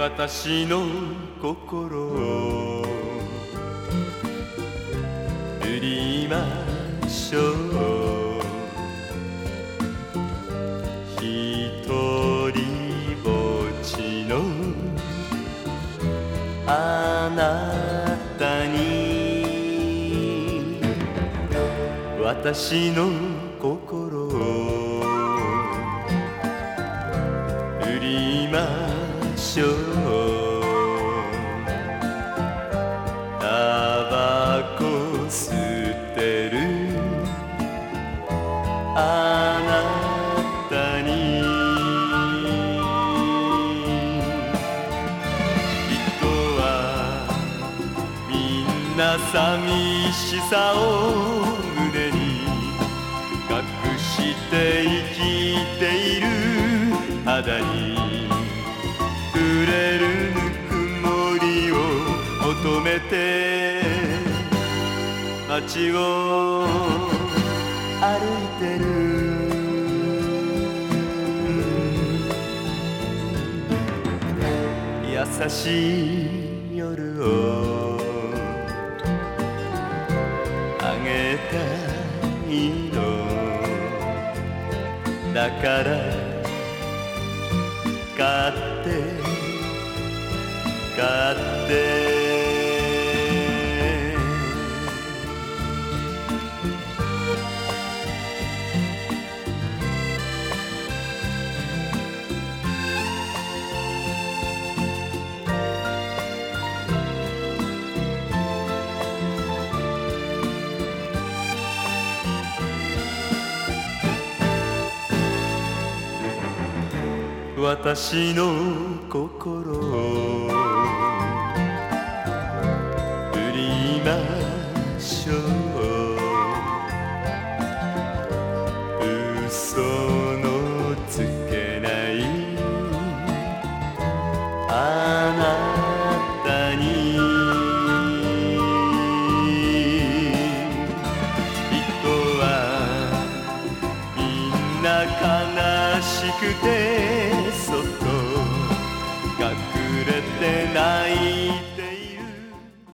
私の心を売りましょう。ひとりぼっちのあなたに私の心を売りましょう。タバコ吸ってるあなたに人はみんな寂しさを胸に隠して生きている。肌に触れるぬくもりを求めて街を歩いてる。優しい夜をあげたいのだから買って買って私の心を